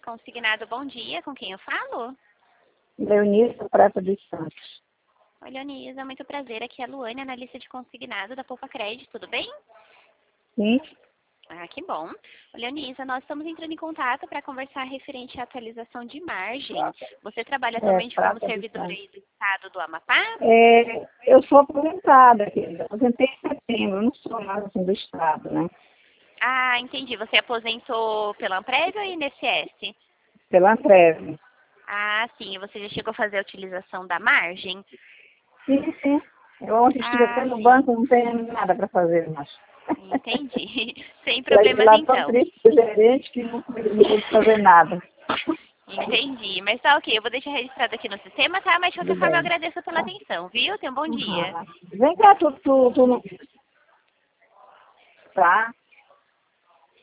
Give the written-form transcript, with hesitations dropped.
Consignado, bom dia. Com quem eu falo? Leonisa Prata dos Santos. Oi, Leonisa, muito prazer. Aqui é a Luane, analista de consignado da Poupa Crédito, tudo bem? Sim, Ah, que bom. Ô, Leonisa, nós estamos entrando em contato para conversar referente à atualização de margem. Você trabalha atualmente como Prata dos servidora Santos. aí do Estado do Amapá? Eu sou aposentada, querida. Aposentei em setembro, eu não sou mais assim do Estado, né? Ah, entendi. Você aposentou pela Amprev ou INSS? Pela Amprev. Ah, sim. Você já chegou a fazer a utilização da margem? Sim, sim. Eu ontem estive até Ah, no sim. banco, não tenho nada para fazer mais. Entendi. Sem Saí de problemas, lá tão então. triste com o gerente que não pude fazer nada. Entendi. Mas tá ok. Eu vou deixar registrado aqui no sistema, tá? Mas de Tudo qualquer forma eu bem. agradeço pela atenção, viu? Tenha um bom dia. Vem cá, tu não... Tá?